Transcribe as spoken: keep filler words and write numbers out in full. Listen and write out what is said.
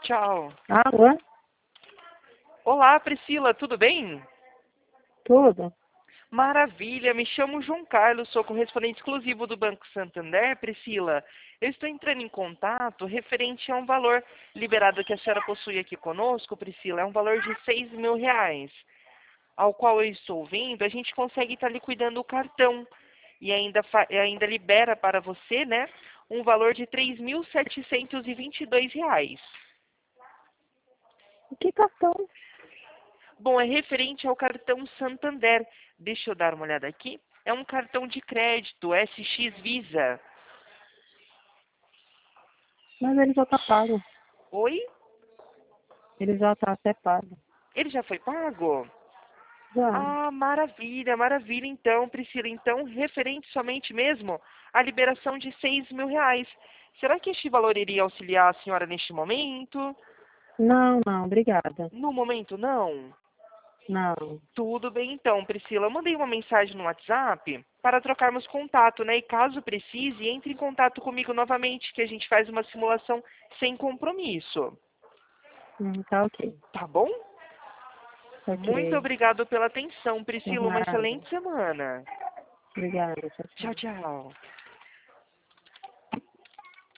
Tchau. Alô? Olá, Priscila, tudo bem? Tudo? Maravilha, me chamo João Carlos, sou correspondente exclusivo do Banco Santander. Priscila, eu estou entrando em contato referente a um valor liberado que a senhora possui aqui conosco, Priscila, é um valor de seis mil reais, ao qual eu estou vendo, a gente consegue estar liquidando o cartão e ainda, fa- e ainda libera para você, né, um valor de três mil setecentos e vinte e dois reais. Que cartão? Bom, é referente ao cartão Santander. Deixa eu dar uma olhada aqui. É um cartão de crédito, S X Visa. Mas ele já tá pago. Oi? Ele já tá até pago. Ele já foi pago? Já. Ah, maravilha, maravilha. Então, Priscila, então, referente somente mesmo à liberação de seis mil reais. Será que este valor iria auxiliar a senhora neste momento? Não, não, obrigada. No momento, não? Não. Tudo bem então, Priscila. Eu mandei uma mensagem no WhatsApp para trocarmos contato, né? E caso precise, entre em contato comigo novamente, que a gente faz uma simulação sem compromisso. Hum, tá ok. Tá bom? Muito Ok. obrigado pela atenção, Por Priscila. Uma nada. excelente semana. Obrigada. Tchau, tchau. Tchau, tchau.